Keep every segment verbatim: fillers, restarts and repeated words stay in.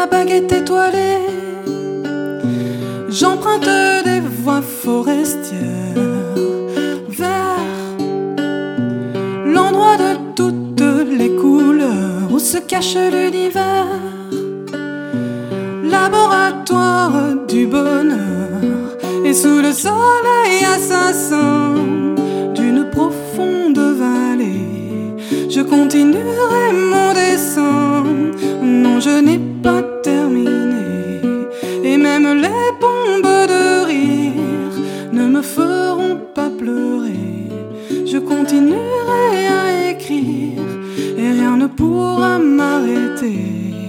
baguette étoilée, j'emprunte des voies forestières vers l'endroit de toutes les couleurs où se cache l'univers, laboratoire du bonheur. Et sous le soleil assassin d'une profonde vallée, je continuerai mon dessin. Non, je n'ai pas terminé, et même les bombes de rire ne me feront pas pleurer. Je continuerai à écrire, et rien ne pourra m'arrêter.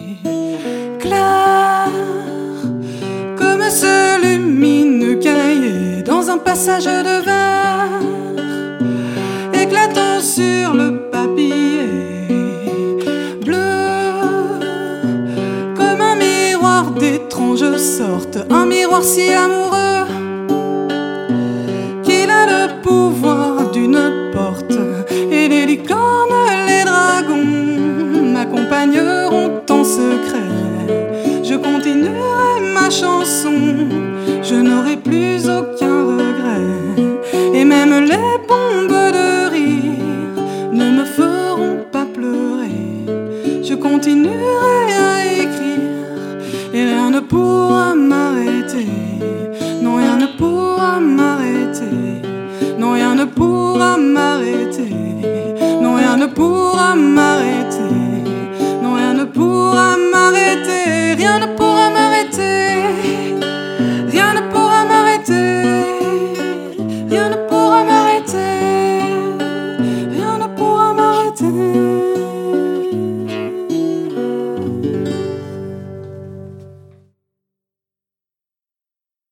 Clair comme ce lumineux cahier dans un passage de verre, éclatant sur le papier, d'étrange sorte, un miroir si amoureux qu'il a le pouvoir d'une porte. Et les licornes, les dragons m'accompagneront en secret. Je continuerai ma chanson, je n'aurai plus aucun regret. Et même les bombes de rire ne me feront pas pleurer. Je continuerai à écrire, et rien ne pourra m'arrêter. Non, rien ne pourra m'arrêter. Non, rien ne pourra m'arrêter. Non, rien ne pourra m'arrêter.